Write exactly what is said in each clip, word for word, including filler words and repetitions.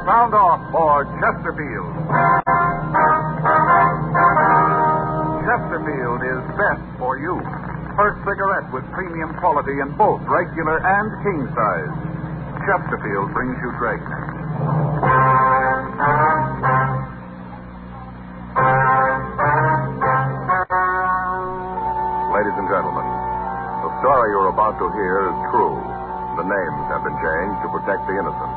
sound off for Chesterfield. Chesterfield is best for you. First cigarette with premium quality in both regular and king size. Chesterfield brings you Dragnet. Ladies and gentlemen, the story you're about to hear is true. The names have been changed to protect the innocent.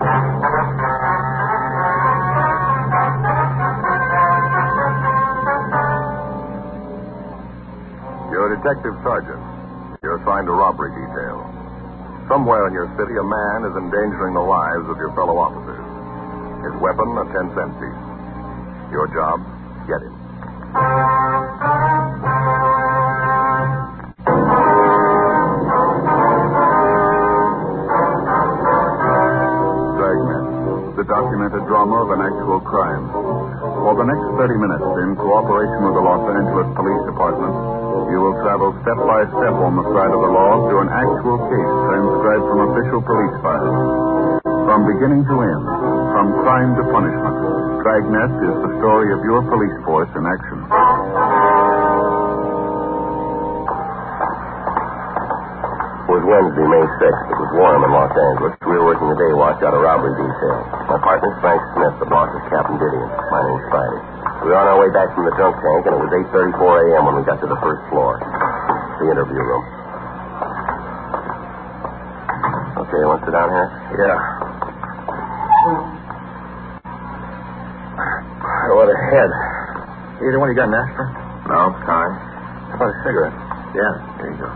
You're a detective sergeant. You're assigned to robbery detail. Somewhere in your city, a man is endangering the lives of your fellow officers. His weapon, a ten-cent piece. Your job, get him. Dragnet, the documented drama of an actual crime. For the next thirty minutes, in cooperation with the Los Angeles Police Department, you will travel step by step on the side of the law through an actual case transcribed from official police files. From beginning to end, from crime to punishment, Dragnet is the story of your police force in action. It was Wednesday, May sixth. It was warm in Los Angeles. We were working the day watch out of robbery detail. My partner's Frank Smith. The boss is Captain Didion. My name's Friday. We were on our way back from the junk tank, and it was eight thirty-four a.m. when we got to the first floor. The interview room. Okay, you want to sit down here? Yeah. What a head. Either one you got an aspirin? No, time. How about a cigarette? Yeah, there you go.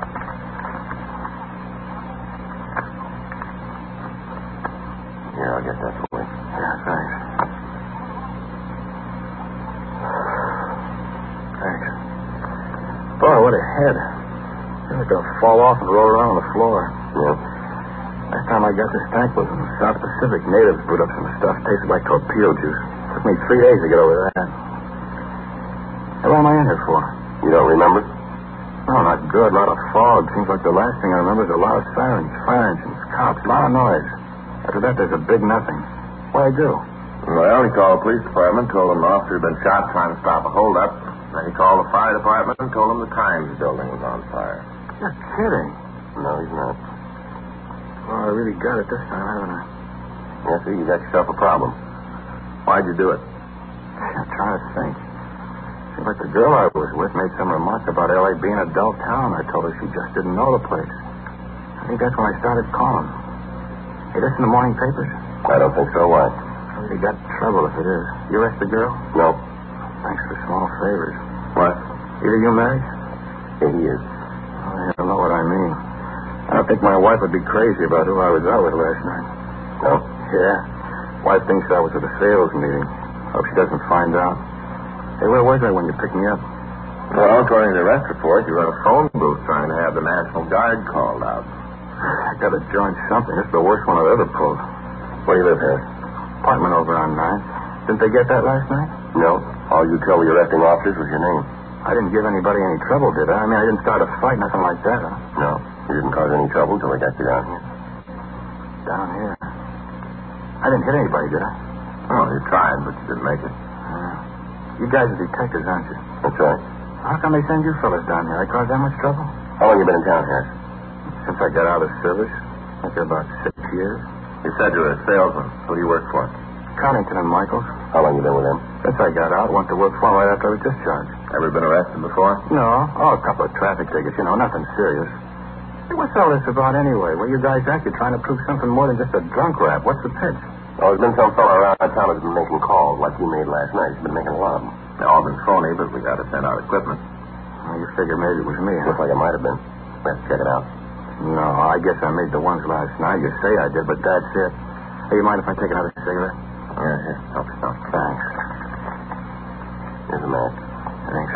Here, I'll get that for you. Yeah, thanks. Thanks. Boy, what a head. You're like gonna fall off and roll around on the floor. Yeah. Last time I got this tank was in the South Pacific. Natives brewed up some stuff. Tasted like torpedo juice. Took me three days to get over that. How long am I in here for? You don't remember? Oh, not good. A lot of fog. Seems like the last thing I remember is a lot of sirens, fire engines, cops, a lot of noise. After that, there's a big nothing. What'd I do? Well, he called the police department, told them the officer had been shot trying to stop a holdup. Then he called the fire department and told them the Times building was on fire. You're kidding. No, he's not. Well, I really got it this time, haven't I? Yes, sir, you got yourself a problem. Why'd you do it? I'm trying to think. Seems like the girl I was with made some remarks about L A being a dull town. I told her she just didn't know the place. I think that's when I started calling. Hey, this in the morning papers? I don't think so. Why? I really got trouble if it is. You arrest the girl? No. Thanks for small favors. What? Either you married? Yeah, he is. Oh, I don't know what I mean. I don't think my wife would be crazy about who I was out with last night. No? Yeah. Wife thinks I was at a sales meeting. Hope she doesn't find out. Hey, where was I when you picked me up? Well, according to the arrest report, you were in a phone booth trying to have the National Guard called out. I gotta join something. This is the worst one I've ever pulled. Where do you live here? Apartment over on ninth. Didn't they get that last night? No. All you told the arresting officers was your name. I didn't give anybody any trouble, did I? I mean, I didn't start a fight, nothing like that, huh? No. You didn't cause any trouble till they got you down here. Down here? I didn't hit anybody, did I? Oh, you tried, but you didn't make it. Uh, you guys are detectives, aren't you? That's right. How come they send you fellas down here? I caused that much trouble? How long you been in town here? Since I got out of service. I think about six years. You said you were a salesman. Who do you work for? Connington and Michaels. How long you been with them? Since I got out, went to work for them right after I was discharged. Ever been arrested before? No. Oh, a couple of traffic tickets, you know, nothing serious. Hey, what's all this about anyway? Where you guys at? You're trying to prove something more than just a drunk rap. What's the pitch? Oh, there's been some fellow around town that's been making calls like you made last night. He's been making a lot of them. They've all been phony, but we got to send out equipment. Well, you figure maybe it was me, huh? Looks like it might have been. Let's check it out. No, I guess I made the ones last night. You say I did, but that's it. Hey, you mind if I take another cigarette? Yeah, here. Help yourself. Thanks. Here's a match. Thanks.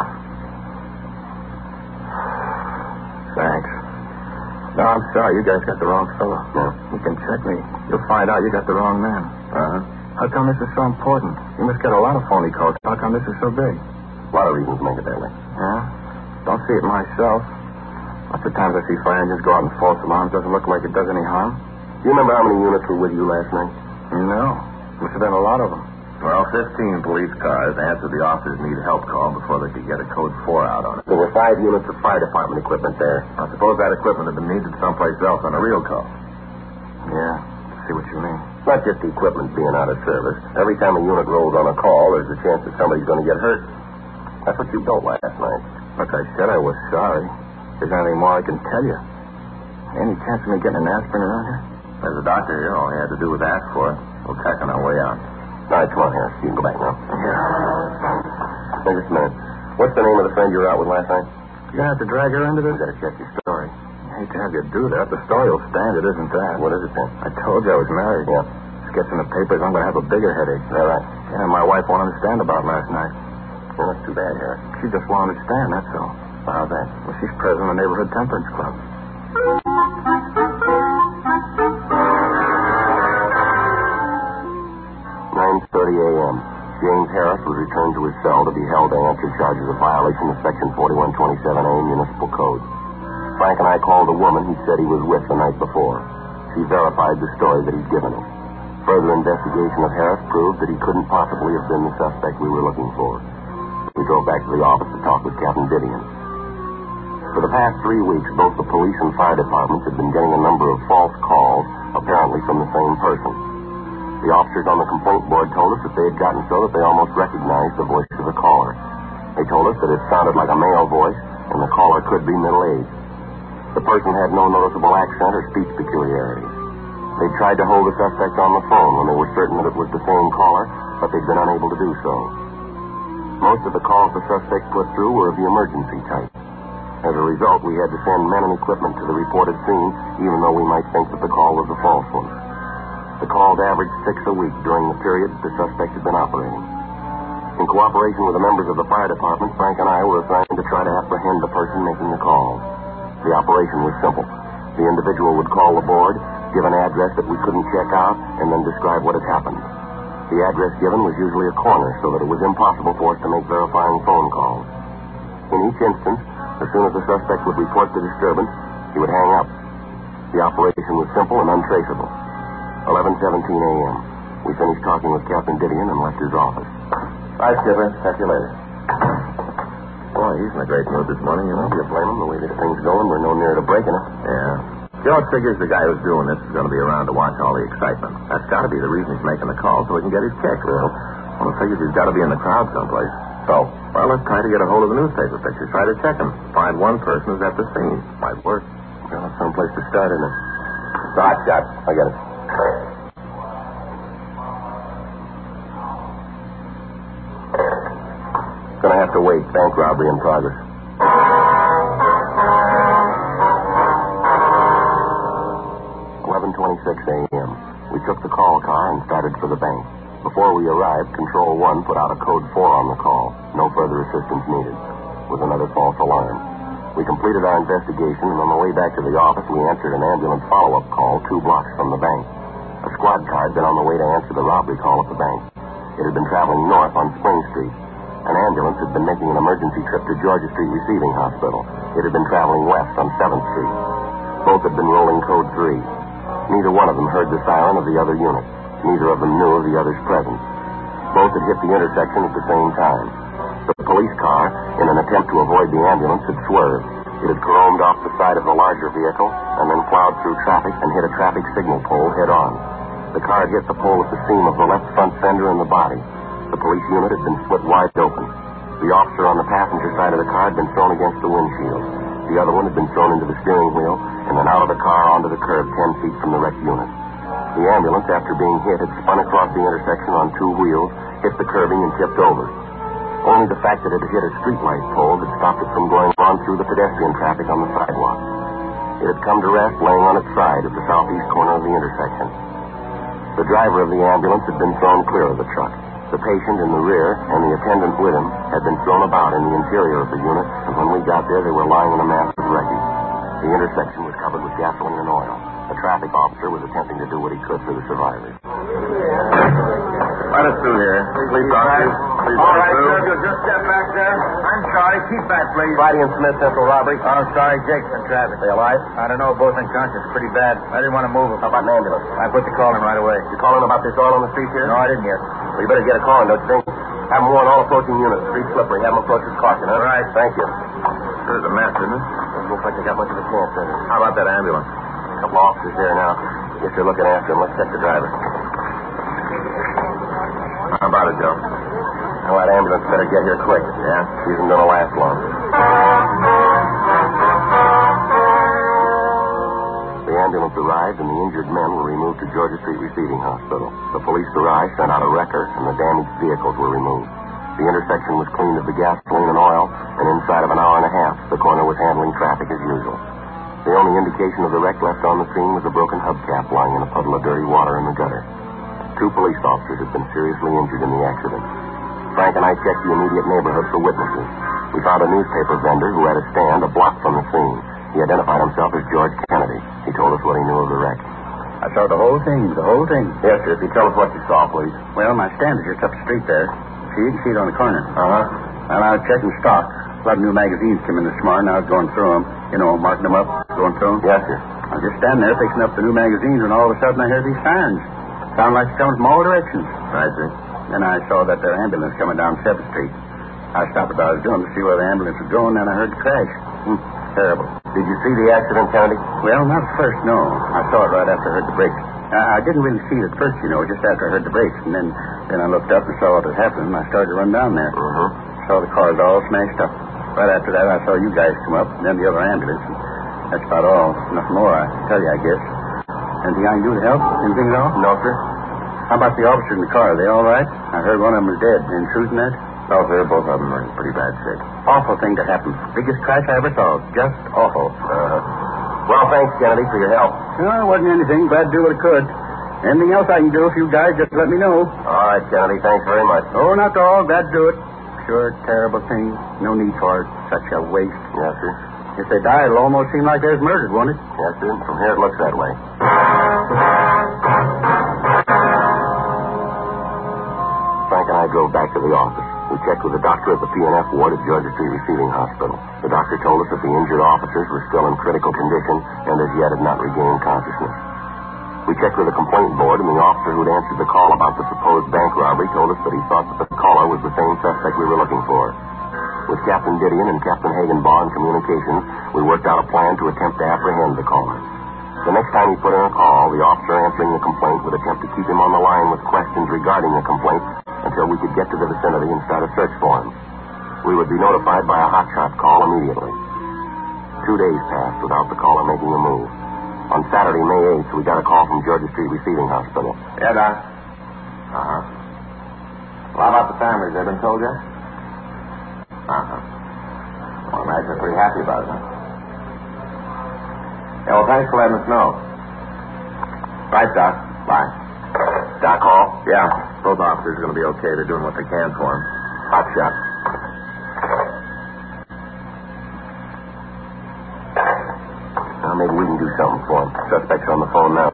Thanks. No, I'm sorry. You guys got the wrong fellow. No. You can check me. You'll find out you got the wrong man. Uh-huh. How come this is so important? You must get a lot of phony calls. How come this is so big? A lot of reasons to make it that way. Yeah? Don't see it myself. Lots of times I see fire engines go out and false alarms. Doesn't look like it does any harm. Do you remember how many units were with you last night? No. Must have been a lot of them. Well, fifteen police cars answered the officer's need help call before they could get a code four out on it. There were five units of fire department equipment there. I suppose that equipment had been needed someplace else on a real call. Yeah, I see what you mean. It's not just the equipment being out of service. Every time a unit rolls on a call, there's a chance that somebody's going to get hurt. That's what you told last night. Like I said, I was sorry. If there's anything more I can tell you. Any chance of me getting an aspirin around here? There's a doctor here. All he had to do was ask for it. We'll check on our way out. All right, come on, Harris. You can go back now. Yeah. Hey, just a minute. What's the name of the friend you were out with last night? You gonna have to drag her into this? You better check your story. I hate to have you do that. The story will stand. It isn't that. What is it then? I told you I was married. Yeah. This gets in the papers. I'm going to have a bigger headache. All right. Yeah, my wife won't understand about last night. Well, that's too bad, Harris. She just won't understand, that's all. How's that? Well, she's president of the neighborhood temperance club. nine thirty a.m. James Harris was returned to his cell to be held to answer charges of violation of Section forty-one twenty-seven A Municipal Code. Frank and I called a woman he said he was with the night before. She verified the story that he'd given us. Further investigation of Harris proved that he couldn't possibly have been the suspect we were looking for. We drove back to the office to talk with Captain Didion. For the past three weeks, both the police and fire departments had been getting a number of false calls, apparently from the same person. The officers on the complaint board told us that they had gotten so that they almost recognized the voice of the caller. They told us that it sounded like a male voice, and the caller could be middle-aged. The person had no noticeable accent or speech peculiarities. They tried to hold the suspect on the phone when they were certain that it was the same caller, but they'd been unable to do so. Most of the calls the suspect put through were of the emergency type. As a result, we had to send men and equipment to the reported scene, even though we might think that the call was a false one. The calls averaged six a week during the period the suspect had been operating. In cooperation with the members of the fire department, Frank and I were assigned to try to apprehend the person making the calls. The operation was simple. The individual would call the board, give an address that we couldn't check out, and then describe what had happened. The address given was usually a corner, so that it was impossible for us to make verifying phone calls. In each instance, as soon as the suspect would report the disturbance, he would hang up. The operation was simple and untraceable. eleven seventeen a.m. We finished talking with Captain Didion and left his office. Bye, Skipper. Catch you later. Boy, he's in a great mood this morning, you know. You blame him. The way this thing's going, we're no nearer to breaking it. Yeah. Joe figures the guy who's doing this is going to be around to watch all the excitement. That's got to be the reason he's making the call, so he can get his check. Well, well, figures he's got to be in the crowd someplace. So, well, let's try to get a hold of the newspaper pictures. Try to check them. Find one person who's at the scene. Might work. Well, it's someplace to start, isn't it? Hot shot. I got it. Gonna have to wait. Bank robbery in progress. eleven twenty-six a.m. We took the call car and started for the bank. Before we arrived, Control One put out a code four on the call. No further assistance needed. It was another false alarm. We completed our investigation, and on the way back to the office, we answered an ambulance follow-up call two blocks from the bank. A squad car had been on the way to answer the robbery call at the bank. It had been traveling north on Spring Street. An ambulance had been making an emergency trip to Georgia Street Receiving Hospital. It had been traveling west on seventh Street. Both had been rolling code three. Neither one of them heard the siren of the other unit. Neither of them knew of the other's presence. Both had hit the intersection at the same time. The police car, in an attempt to avoid the ambulance, had swerved. It had caromed off the side of the larger vehicle and then plowed through traffic and hit a traffic signal pole head-on. The car had hit the pole at the seam of the left front fender and the body. The police unit had been split wide open. The officer on the passenger side of the car had been thrown against the windshield. The other one had been thrown into the steering wheel and then out of the car onto the curb ten feet from the wrecked unit. The ambulance, after being hit, had spun across the intersection on two wheels, hit the curbing, and tipped over. Only the fact that it had hit a streetlight pole had stopped it from going on through the pedestrian traffic on the sidewalk. It had come to rest laying on its side at the southeast corner of the intersection. The driver of the ambulance had been thrown clear of the truck. The patient in the rear and the attendant with him had been thrown about in the interior of the unit, and when we got there, they were lying in a mass of wreckage. The intersection was covered with gasoline and oil. A traffic officer was attempting to do what he could for the survivors. Let us through here. Police officers, please. All right, Sue. sir. You'll just step back there. I'm sorry. Keep back, please. Friday and Smith, Central Robbery. Oh, sorry. Jake's in traffic. They alive? I don't know. Both unconscious. Pretty bad. I didn't want to move them. How about an ambulance? I put the call in right away. You calling about this oil on the street here? No, I didn't yet. Well, you better get a call in, don't you think? Have them warn all approaching units. Street slippery. Have them approach with caution, huh? Right. Thank you. There's a mess, isn't it? Doesn't look like they got much of a chance, does it? How about that ambulance? A couple of officers there now. Guess they're looking after him. Let's check the driver. How about it, Joe? Well, that ambulance better get here quick. Yeah? She isn't going to last long. The ambulance arrived, and the injured men were removed to Georgia Street Receiving Hospital. The police arrived, sent out a wrecker, and the damaged vehicles were removed. The intersection was cleaned of the gasoline and oil, and inside of an hour and a half, the corner was handling traffic as usual. The only indication of the wreck left on the scene was a broken hubcap lying in a puddle of dirty water in the gutter. Two police officers had been seriously injured in the accident. Frank and I checked the immediate neighborhood for witnesses. We found a newspaper vendor who had a stand a block from the scene. He identified himself as George Kennedy. He told us what he knew of the wreck. I saw the whole thing, the whole thing. Yes, sir. If you tell us what you saw, please. Well, my stand is just up the street there. See, you can see it on the corner. Uh-huh. Well, I was checking stock. A lot of new magazines came in this morning. I was going through them. You know, marking them up, going through them. Yes, sir. I was just standing there fixing up the new magazines, and all of a sudden I heard these sirens. Sounded like it's coming from all directions. I see. Then I saw that there ambulance coming down seventh Street. I stopped what I was doing to see where the ambulance was going, and I heard the crash. Hmm, terrible. Did you see the accident, Kennedy? Well, not at first, no. I saw it right after I heard the brakes. I, I didn't really see it at first, you know, just after I heard the brakes. And then, then I looked up and saw what had happened, and I started to run down there. Uh-huh. Saw the cars all smashed up. Right after that, I saw you guys come up, and then the other ambulance. And that's about all. Nothing more I can tell you, I guess. Anything I can do to help? Anything at all? No, sir. How about the officer in the car? Are they all right? I heard one of them was dead. Any truth in that? No, sir. Both of them are in pretty bad shape. Awful thing to happen. Biggest crash I ever saw. Just awful. Uh-huh. Well, thanks, Kennedy, for your help. No, it wasn't anything. Glad to do what I could. Anything else I can do, if you guys just let me know. All right, Kennedy. Thanks very much. Oh, not at all. Glad to do it. Sure, terrible thing. No need for it. Such a waste. Yes, sir. If they die, it'll almost seem like there's murdered, won't it? Yes, sir. From here, it looks that way. Frank and I drove back to the office. We checked with the doctor at the P and F ward at Georgia Street Receiving Hospital. The doctor told us that the injured officers were still in critical condition and as yet had not regained consciousness. We checked with the complaint board, and the officer who'd answered the call about the supposed bank robbery told us that he thought that the caller was the same suspect we were looking for. With Captain Didion and Captain Hagenbaugh in communications, we worked out a plan to attempt to apprehend the caller. The next time he put in a call, the officer answering the complaint would attempt to keep him on the line with questions regarding the complaint until we could get to the vicinity and start a search for him. We would be notified by a hotshot call immediately. Two days passed without the caller making a move. On Saturday, May eighth, we got a call from Georgia Street Receiving Hospital. Yeah, Doc. Uh-huh. Well, how about the families? They been told yet? Uh-huh. Well, I imagine they're pretty happy about it, huh? Yeah, well, thanks for letting us know. Right, Doc. Bye. Doc Hall? Yeah. Both officers are going to be okay. They're doing what they can for him. Hot shot. Now, maybe we can do something for him. Suspect's on the phone now.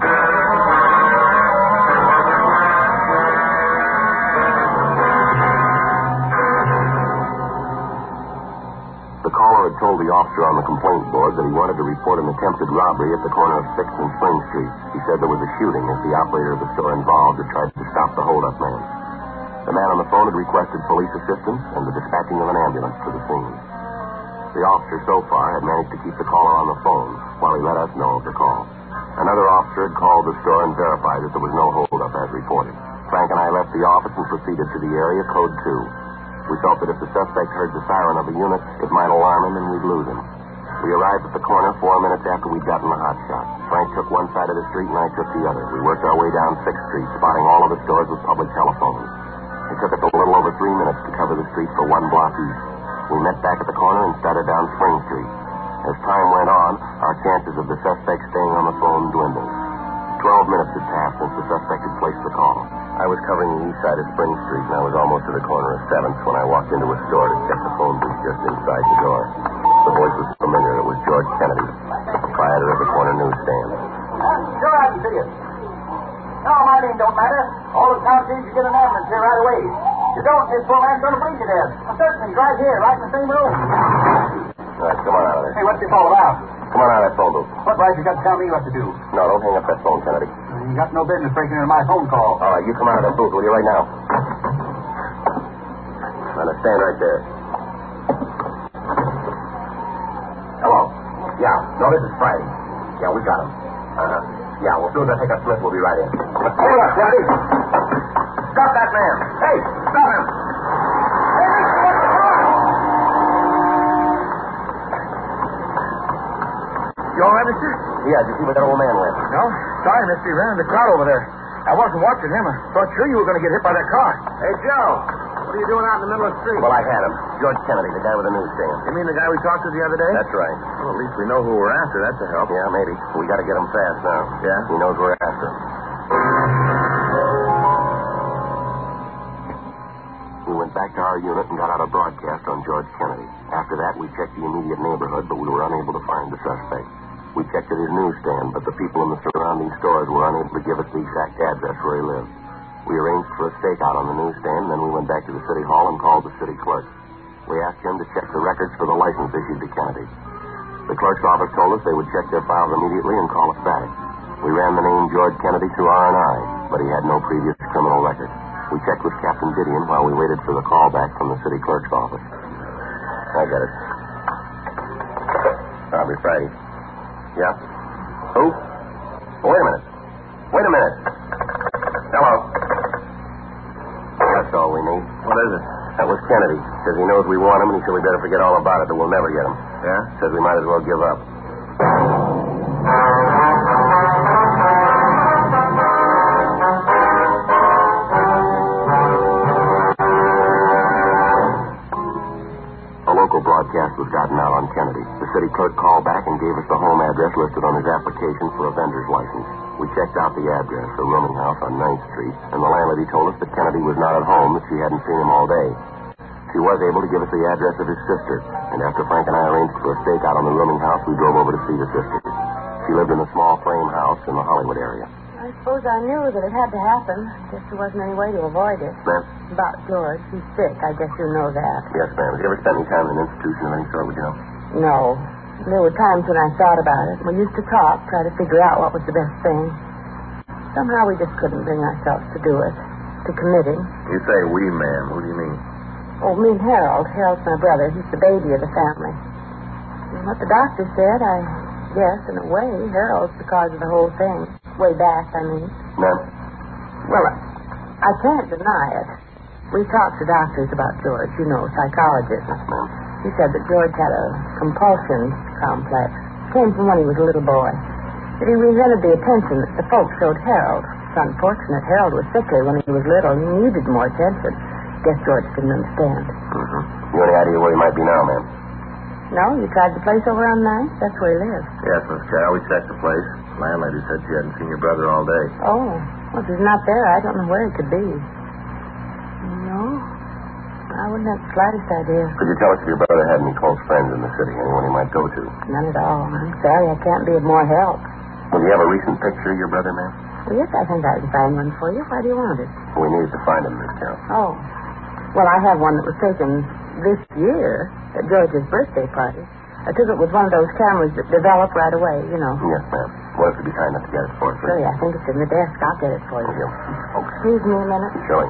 The caller had told the officer on the complaint board that he wanted to report an attempted robbery at the corner of sixth and Spring Street. He said there was a shooting as the operator of the store involved had tried to stop the hold-up man. The man on the phone had requested police assistance and the dispatching of an ambulance to the scene. The officer so far had managed to keep the caller on the phone while he let us know of the call. Another officer had called the store and verified that there was no hold-up as reported. Frank and I left the office and proceeded to the area code two. We felt that if the suspect heard the siren of a unit, it might alarm him and we'd lose him. We arrived at the corner four minutes after we'd gotten the hot shot. Frank took one side of the street and I took the other. We worked our way down sixth Street, spotting all of the stores with public telephones. It took us a little over three minutes to cover the street for one block east. We met back at the corner and started down Spring Street. As time went on, our chances of the suspect staying on the phone dwindled. Twelve minutes had passed since the suspect had placed the call. I was covering the east side of Spring Street, and I was almost to the corner of seventh when I walked into a store to check the phone booth just inside the door. The voice was familiar. It was George Kennedy, the proprietor of the corner newsstand. Sure, I can see it. No, my name don't matter. All that counts is you get an ambulance here right away. You don't. This poor man's going to bleed to death. Well, certainly. He's right here, right in the same room. All right, come on out of there. Hey, what's this all about? Come on out of that phone booth. What right you got to tell me what to do? No, don't hang up that phone, Kennedy. You got no business breaking into my phone call. All right, you come out of that booth, will you, right now? Now, stand right there. Hello. Yeah. No, this is Friday. Yeah, we got him. Uh-huh. Yeah, well, as soon as I pick up Smith, we'll be right in. Hold on, Kennedy. Stop that man. Hey, stop him. You all right, mister? Yeah, did you see where that old man went? No. Sorry, mister. He ran in the crowd over there. I wasn't watching him. I thought sure you were going to get hit by that car. Hey, Joe. What are you doing out in the middle of the street? Well, I had him. George Kennedy, the guy with the newsstand. You mean the guy we talked to the other day? That's right. Well, at least we know who we're after. That's a help. Yeah, maybe. We got to get him fast now. Yeah? He knows we're after him. We went back to our unit and got out a broadcast on George Kennedy. After that, we checked the immediate neighborhood, but we were unable to find the suspect. We checked at his newsstand, but the people in the surrounding stores were unable to give us the exact address where he lived. We arranged for a stakeout on the newsstand, and then we went back to the city hall and called the city clerk. We asked him to check the records for the license issued to Kennedy. The clerk's office told us they would check their files immediately and call us back. We ran the name George Kennedy through R and I, but he had no previous criminal record. We checked with Captain Didion while we waited for the call back from the city clerk's office. I got it. Probably Friday. Yeah? Who? Oh, wait a minute. Wait a minute. Hello. That's all we need. What is it? That was Kennedy. Says he knows we want him, and he said we better forget all about it, that we'll never get him. Yeah? Says we might as well give up. A local broadcast was gotten out on Kennedy. The city clerk called back and gave us the home address listed on his application for a vendor's license. We checked out the address, a rooming house on ninth street, and the landlady told us that Kennedy was not at home, that she hadn't seen him all day. She was able to give us the address of his sister, and after Frank and I arranged for a stakeout on the rooming house, we drove over to see the sister. She lived in a small frame house in the Hollywood area. I suppose I knew that it had to happen. Guess there wasn't any way to avoid it. Ma'am? About George. He's sick. I guess you know that. Yes, ma'am. Have you ever spent any time in an institution of any sort, would you know? No. There were times when I thought about it. We used to talk, try to figure out what was the best thing. Somehow we just couldn't bring ourselves to do it, to committing. You say we, ma'am. Who do you mean? Oh, me and Harold. Harold's my brother. He's the baby of the family. And what the doctor said, I guess, in a way, Harold's the cause of the whole thing. Way back, I mean. Ma'am? Well, I can't deny it. We talked to doctors about George, you know, psychologists. Ma'am? He said that George had a compulsion complex. Came from when he was a little boy. That he resented the attention that the folks showed Harold. It's unfortunate. Harold was sickly when he was little. He needed more attention. Guess George didn't understand. Mm-hmm. You any idea where he might be now, ma'am? No? You tried the place over on ninth? That's where he lives. Yes, Miss Carol. We checked the place. Landlady said she hadn't seen your brother all day. Oh. Well, if he's not there, I don't know where he could be. No? I wouldn't have the slightest idea. Could you tell us if your brother had any close friends in the city, anyone he might go to? None at all. I'm sorry I can't be of more help. Well, do you have a recent picture of your brother, ma'am? Well, yes, I think I can find one for you. Why do you want it? We needed to find him, Miss Carroll. Oh. Well, I have one that was taken this year at George's birthday party. I took it with one of those cameras that develop right away, you know. Yes, ma'am. What if you'd be kind enough to get it for us? Sure, yeah, I think it's in the desk. I'll get it for you. Thank you. Excuse me a minute. Surely.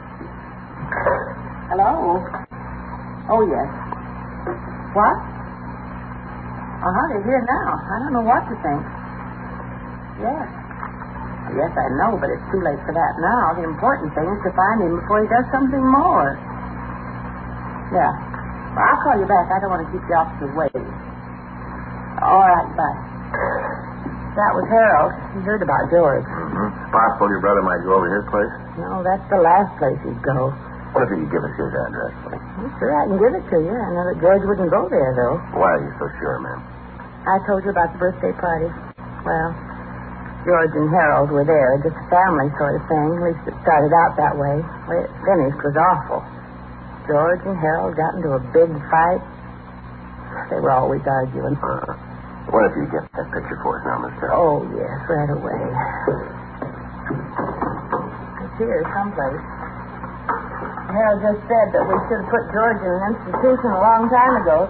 Hello? Oh, yes. What? Uh-huh, they're here now. I don't know what to think. Yes. Yes, I know, but it's too late for that now. The important thing is to find him before he does something more. Yeah. Well, I'll call you back. I don't want to keep the officers waiting. All right, bye. That was Harold. He heard about George. Mm-hmm. Possible your brother might go over his place? No, that's the last place he'd go. What if you could give us his address, please? Well, sure, I can give it to you. I know that George wouldn't go there, though. Why are you so sure, ma'am? I told you about the birthday party. Well, George and Harold were there, just a family sort of thing. At least it started out that way. Well, it finished was awful. George and Harold got into a big fight. They were always arguing. Uh, what if you get that picture for us now, Mister? Oh, yes, right away. It's here someplace. Harold just said that we should have put George in an institution a long time ago.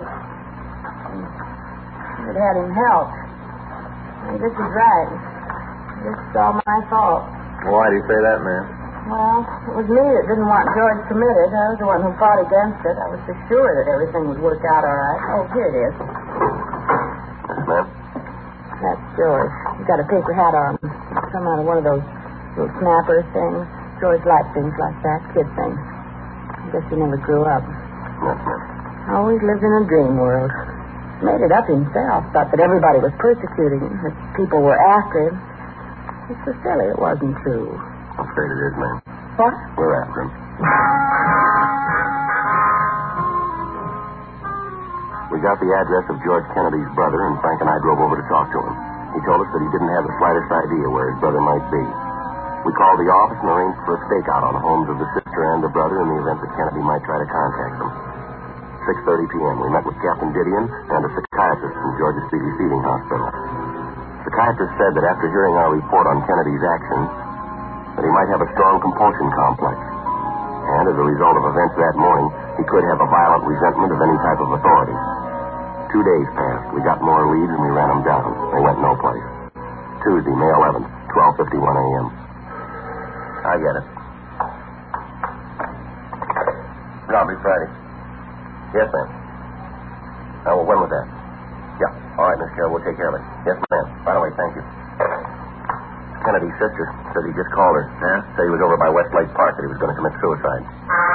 It had him helped. And this is right. This is all my fault. Why do you say that, ma'am? Well, it was me that didn't want George committed. I was the one who fought against it. I was so sure that everything would work out all right. Oh, here it is. Yes, ma'am. That's George. He's got a paper hat on. It's come out of one of those little snapper things. George liked things like that, kid things. I guess he never grew up. Yes, ma'am. Always lived in a dream world. Made it up himself. Thought that everybody was persecuting him, that people were after him. It's so silly it wasn't true. I'm afraid it is, ma'am. What? We're after him. We got the address of George Kennedy's brother, and Frank and I drove over to talk to him. He told us that he didn't have the slightest idea where his brother might be. We called the office and arranged for a stakeout on the homes of the sister and the brother in the event that Kennedy might try to contact them. six thirty p.m. We met with Captain Didion and a psychiatrist from Georgia City Feeding Hospital. The psychiatrist said that after hearing our report on Kennedy's actions, that he might have a strong compulsion complex. And as a result of events that morning, he could have a violent resentment of any type of authority. Two days passed. We got more leads and we ran them down. They went no place. Tuesday, May eleventh, twelve fifty-one a.m. I get it. Probably Friday. Yes, ma'am. Uh, well, when was that? Yeah. All right, Miss Carroll, we'll take care of it. Yes, ma'am. By the way, thank you. Kennedy's sister said he just called her. Yeah? Said he was over by Westlake Park, that he was going to commit suicide.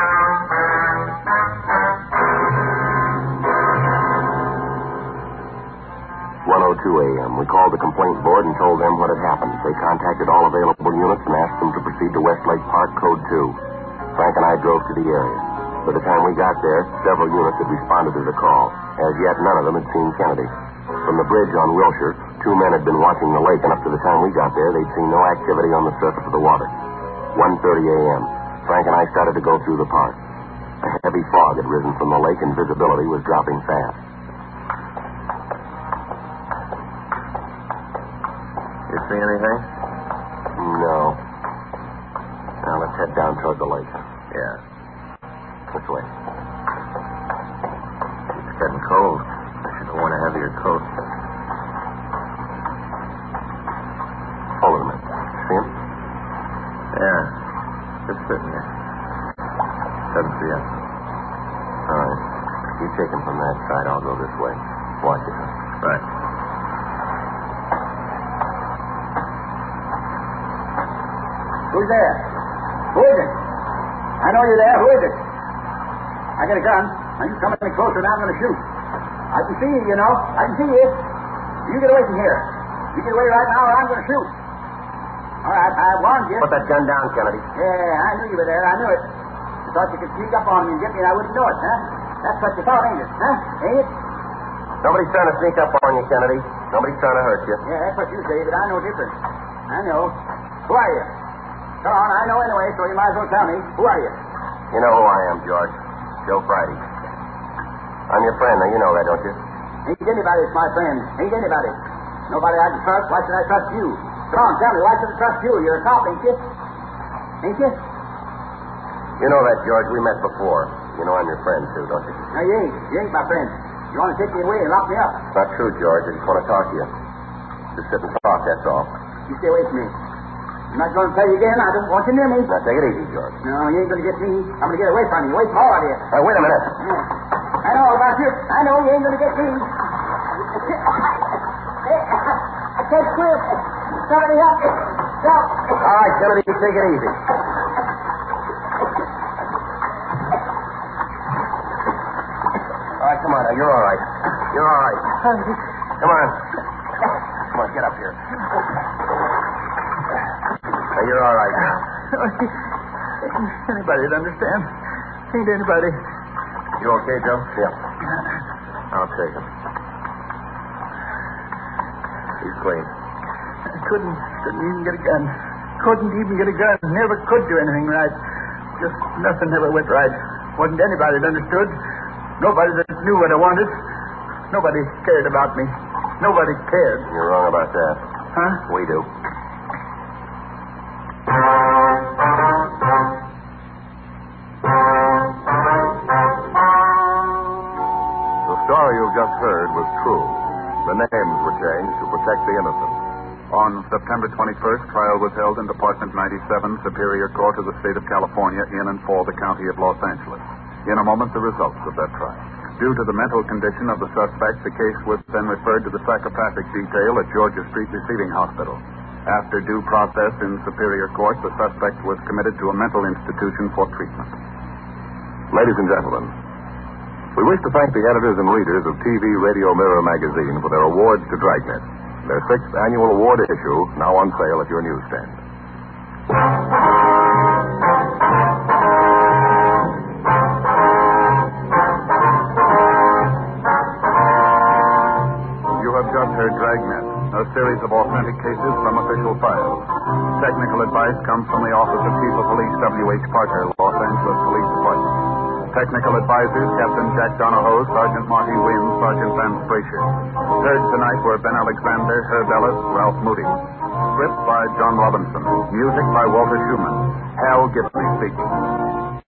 one oh two a.m. We called the complaint board and told them what had happened. They contacted all available units and asked them to proceed to Westlake Park, Code two. Frank and I drove to the area. By the time we got there, several units had responded to the call. As yet, none of them had seen Kennedy. From the bridge on Wilshire, two men had been watching the lake, and up to the time we got there, they'd seen no activity on the surface of the water. one thirty a.m. Frank and I started to go through the park. A heavy fog had risen from the lake, and visibility was dropping fast. You see anything? No. Now, let's head down toward the lake. Yeah. This way. It's getting cold. I should have worn a heavier coat. Hold it a minute. See him? Yeah. Just sitting there. Doesn't see us. All right. You take him from that side. I'll go this way. Watch it. Right. Who's there? Who is it? I know you're there. Who is it? I got a gun. Now you come any closer and I'm going to shoot. I can see you, you know. I can see you. You get away from here. You get away right now or I'm going to shoot. All right, I warned you. Put that gun down, Kennedy. Yeah, I knew you were there. I knew it. You thought you could sneak up on me and get me and I wouldn't know it, huh? That's what you thought, ain't it? Huh? Ain't it? Nobody's trying to sneak up on you, Kennedy. Nobody's trying to hurt you. Yeah, that's what you say, but I know different. I know. Who are you? Come on, I know anyway, so you might as well tell me. Who are you? You know who I am, George. Joe Friday. I'm your friend. Now, you know that, don't you? Ain't anybody that's my friend. Ain't anybody. Nobody I can trust. Why should I trust you? Come on, tell me. Why should I trust you? You're a cop, ain't you? Ain't you? You know that, George. We met before. You know I'm your friend, too, don't you? No, you ain't. You ain't my friend. You want to take me away and lock me up. It's not true, George. I just want to talk to you. Just sit and talk, that's all. You stay away from me. I'm not going to tell you again. I don't want you near me. Now, take it easy, George. No, you ain't going to get me. I'm going to get away from you. Away from all of you. Now, wait a minute. Yeah. I know all about you. I know you ain't going to get me. I can't quit. Somebody help me. Help. All right, Kennedy, take it easy. All right, come on now. You're all right. You're all right. Come on. Come on, get up here. Now, you're all right. Anybody'd understand. Ain't anybody. You okay, Joe? Yeah. I'll take him. He's clean. I couldn't, couldn't even get a gun. Couldn't even get a gun. Never could do anything right. Just nothing ever went right. Wasn't anybody that understood. Nobody that knew what I wanted. Nobody cared about me. Nobody cared. You're wrong about that. Huh? We do. On September twenty-first, trial was held in Department ninety-seven, Superior Court of the State of California, in and for the County of Los Angeles. In a moment, the results of that trial. Due to the mental condition of the suspect, the case was then referred to the psychopathic detail at Georgia Street Receiving Hospital. After due process in Superior Court, the suspect was committed to a mental institution for treatment. Ladies and gentlemen, we wish to thank the editors and readers of T V Radio Mirror magazine for their awards to Dragnet. Their sixth annual award issue, now on sale at your newsstand. You have just heard Dragnet, a series of authentic cases from official files. Technical advice comes from the Office of Chief of Police W H Parker, Los Angeles Police Department. Technical advisors, Captain Jack Donahoe, Sergeant Marty Wynn, Sergeant Vance Brasher. Heard tonight were Ben Alexander, Herb Ellis, Ralph Moody. Script by John Robinson. Music by Walter Schumann. Hal Gibney speaking.